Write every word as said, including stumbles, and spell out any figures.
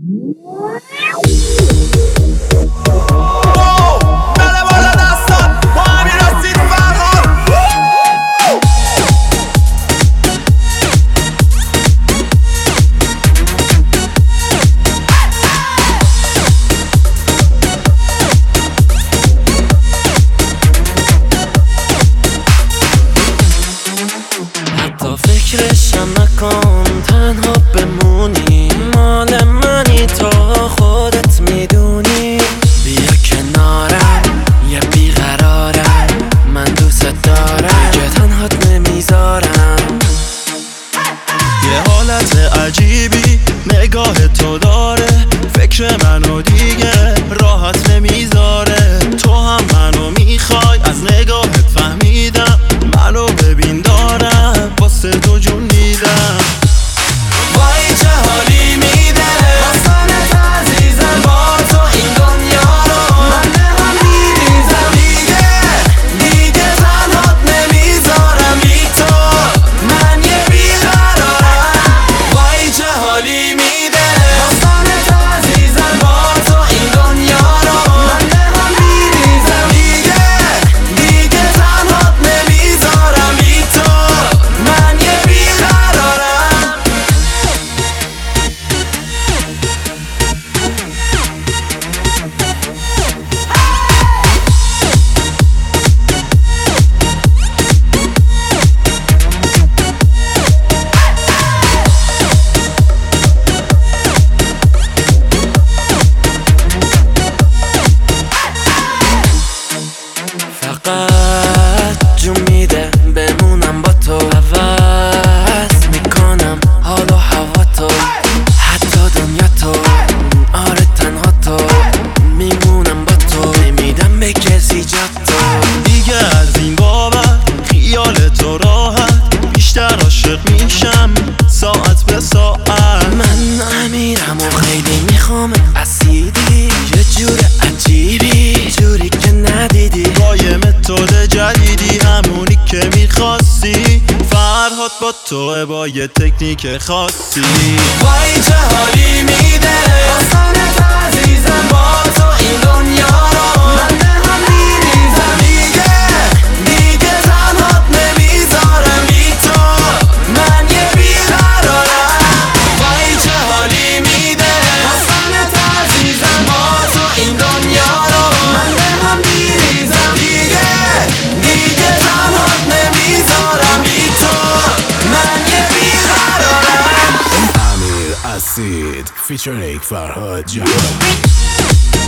فکرشم نکن تنها بمونی، مال منی تو خودت میدونی. بیا کنارم یه بیقرارم، من دوست دارم که تنهات نمیذارم. یه حالت عجیبی نگاه تو داره، فکر منو دیگه راحت نمیذاره. تو هم منو میخوای، از نگاهت فهمیدم منو ببین دارم واسه تو جون میدم. وای چه حالی میده واسنت عزیزم، با تو این دنیا رو من به هم میریزم. دیگه دیگه تنهات نمیذارم، بی تو من یه بیقرارم. وای چه حالی میده واسنت عزیزم، با تو این دنیا رو من به هم میریزم. دیگه دیگه تنهات نمیذارم، بی تو من یه بیقرارم. فقط جون میده بمونم با تو، عوض میکنم حال و هوا تو، حتی دنیا تو. آره تنها تو میمونم با تو، نمیدم به کسی جا تو. دیگه از این بابت خیال تو راحت، بیشتر عاشق میشم ساعت به ساعت. من امیرم و خیلی میخوام اسیدی، یه جور عجیبی جوری که ندیدی. با یه متد جدیدی همونی که میخواستی، فرهاد با توه با یه تکنیک خاصی. وای چه حالی میده واسنت عزیزم، با تو این دنیا رو من به هم میریزم. دیگه دیگه تنهات نمیذارم، بی تو من یه بیقرارم. وای چه حالی میده واسنت عزیزم، با تو این دنیا رو من به هم میریزم. دیگه دیگه تنهات نمیذارم، بی تو من یه بیقرارم. Amir Asid featuring Farhad Jahan.